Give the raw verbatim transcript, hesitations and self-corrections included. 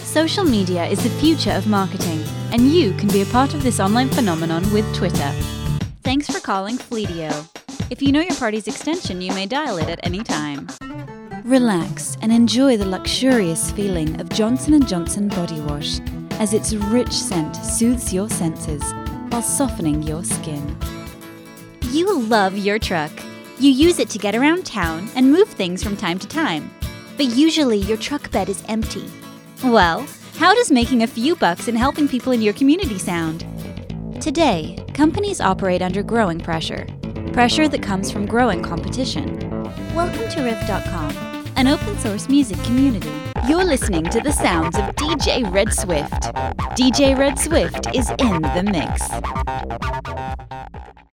Social media is the future of marketing, and you can be a part of this online phenomenon with Twitter. Thanks for calling Fleetio. If you know your party's extension, you may dial it at any time. Relax and enjoy the luxurious feeling of Johnson and Johnson body wash, as its rich scent soothes your senses while softening your skin. You love your truck. You use it to get around town and move things from time to time. But usually your truck bed is empty. Well, how does making a few bucks and helping people in your community sound? Today, companies operate under growing pressure. Pressure that comes from growing competition. Welcome to Riff dot com, an open source music community. You're listening to the sounds of D J Red Swift. D J Red Swift is in the mix.